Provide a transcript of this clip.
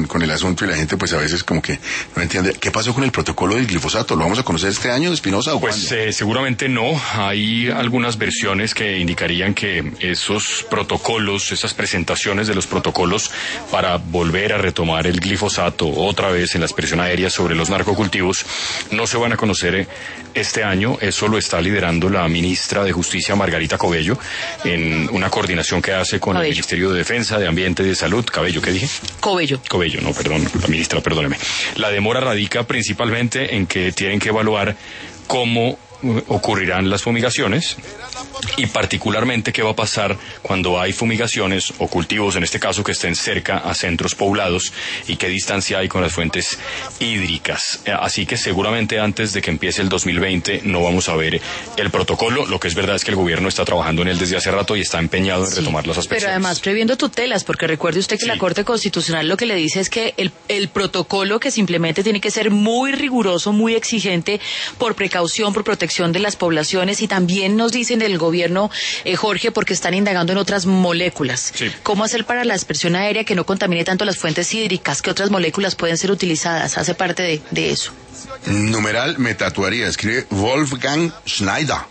con el asunto y la gente pues a veces como que no entiende. ¿Qué pasó con el protocolo del glifosato? ¿Lo vamos a conocer este año, Espinosa, o pues seguramente no. Hay algunas versiones que indicarían que esos protocolos, esas presentaciones de los protocolos para volver a retomar el glifosato otra vez en la expresión aérea sobre los narcocultivos no se van a conocer este año. Eso lo está liderando la ministra de Justicia, Margarita Cabello, en una coordinación que hace con el Ministerio de Defensa, de Ambiente y de Salud. Cabello, ¿qué dije? Cabello, no, perdón, la ministra, perdóneme. La demora radica principalmente en que tienen que evaluar cómo ocurrirán las fumigaciones y particularmente qué va a pasar cuando hay fumigaciones o cultivos, en este caso, que estén cerca a centros poblados y qué distancia hay con las fuentes hídricas. Así que seguramente antes de que empiece el 2020 no vamos a ver el protocolo. Lo que es verdad es que el gobierno está trabajando en él desde hace rato y está empeñado en retomar las aspecciones. Pero además previendo tutelas, porque recuerde usted que la Corte Constitucional lo que le dice es que el protocolo que simplemente tiene que ser muy riguroso, muy exigente, por precaución, por protección de las poblaciones, y también nos dicen del gobierno, Jorge, porque están indagando en otras moléculas. Sí. ¿Cómo hacer para la dispersión aérea que no contamine tanto las fuentes hídricas? ¿Qué otras moléculas pueden ser utilizadas? Hace parte de eso. Numeral me tatuaría, escribe Wolfgang Schneider.